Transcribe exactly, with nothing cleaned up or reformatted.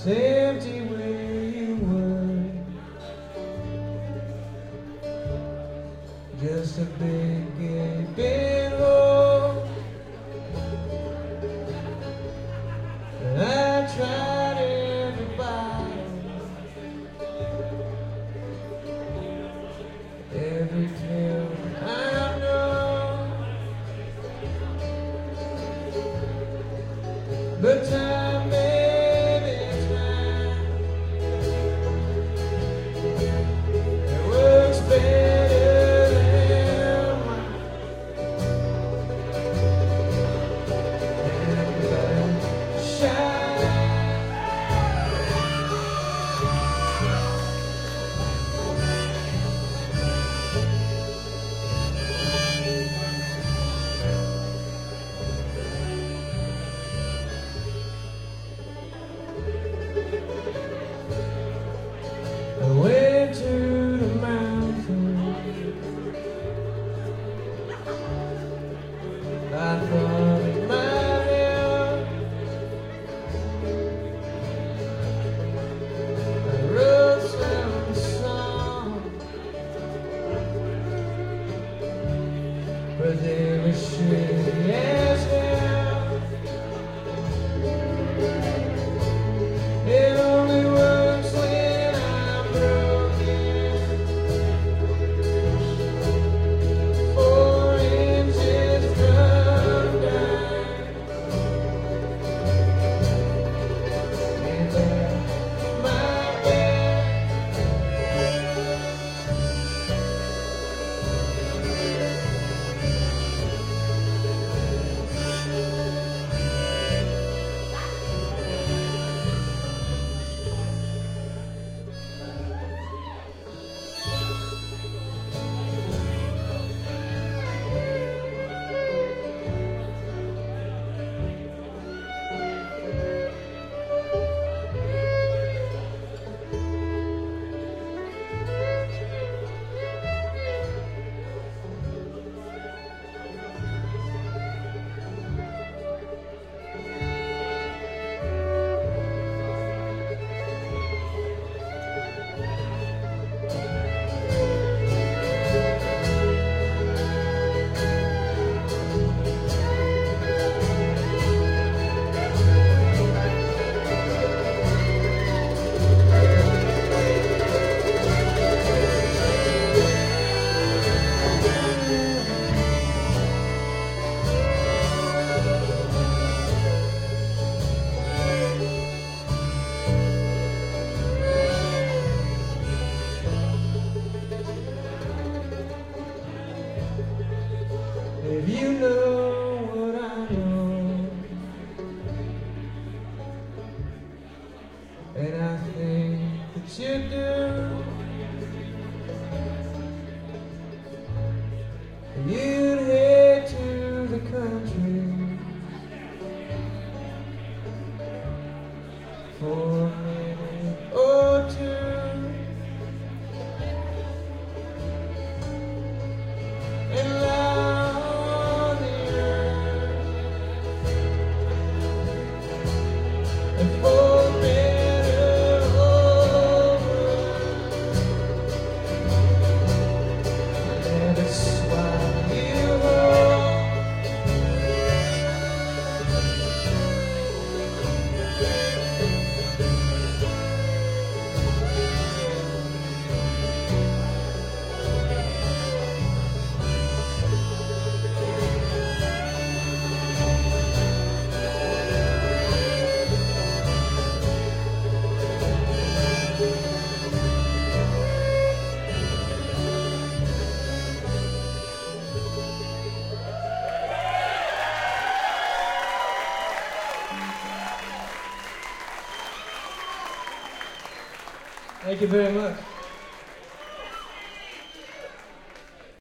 was empty where you were. Just a big gaping hole. And I tried every bottle, every pill I know, but time, baby, time, it works better than mine. And I shine. I went to the mountain. I thought it might help. I wrote some songs, but they were shitty as hell. It only works when I'm broken. Four inches from dying. And I might bed. If you know what I know, and I think that you do, you'd head to the country for a minute or two. And lie on the earth and for better or worse, let it swallow you whole. Thank you very much.